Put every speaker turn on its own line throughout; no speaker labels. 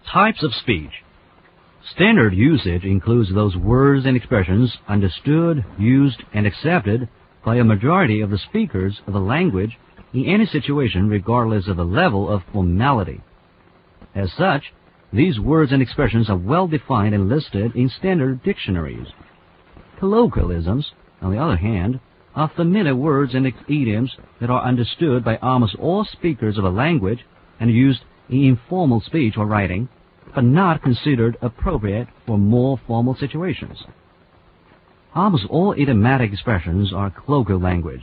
Types of speech. Standard usage includes those words and expressions understood, used, and accepted by a majority of the speakers of a language in any situation regardless of the level of formality. As such, these words and expressions are well defined and listed in standard dictionaries. Colloquialisms, on the other hand, are familiar words and idioms that are understood by almost all speakers of a language and used in informal speech or writing, but not considered appropriate for more formal situations. Almost all idiomatic expressions are colloquial language.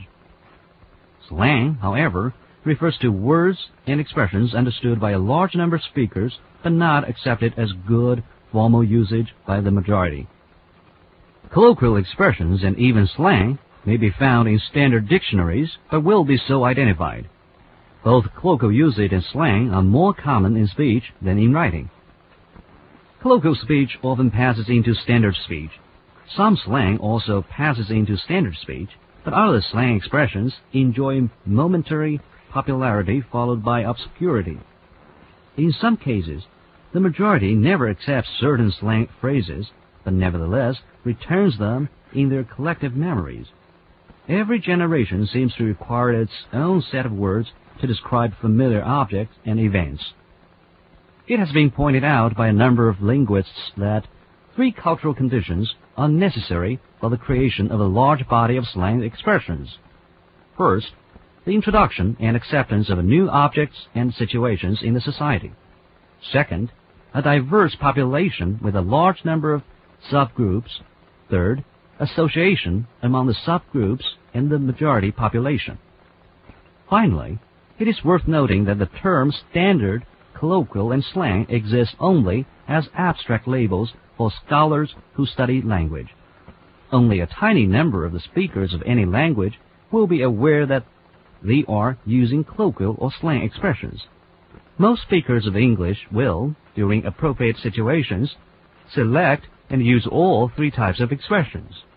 Slang, however, refers to words and expressions understood by a large number of speakers, but not accepted as good formal usage by the majority. Colloquial expressions and even slang may be found in standard dictionaries, but will be so identified. Both colloquial usage and slang are more common in speech than in writing. Colloquial speech often passes into standard speech. Some slang also passes into standard speech, but other slang expressions enjoy momentary popularity followed by obscurity. In some cases, the majority never accepts certain slang phrases, but nevertheless returns them in their collective memories. Every generation seems to require its own set of words to describe familiar objects and events. It has been pointed out by a number of linguists that 3 cultural conditions are necessary for the creation of a large body of slang expressions. First, the introduction and acceptance of new objects and situations in the society. Second, a diverse population with a large number of subgroups. Third, association among the subgroups and the majority population. Finally, it is worth noting that the terms standard, colloquial, and slang exist only as abstract labels for scholars who study language. Only a tiny number of the speakers of any language will be aware that they are using colloquial or slang expressions. Most speakers of English will, during appropriate situations, select and use all 3 types of expressions.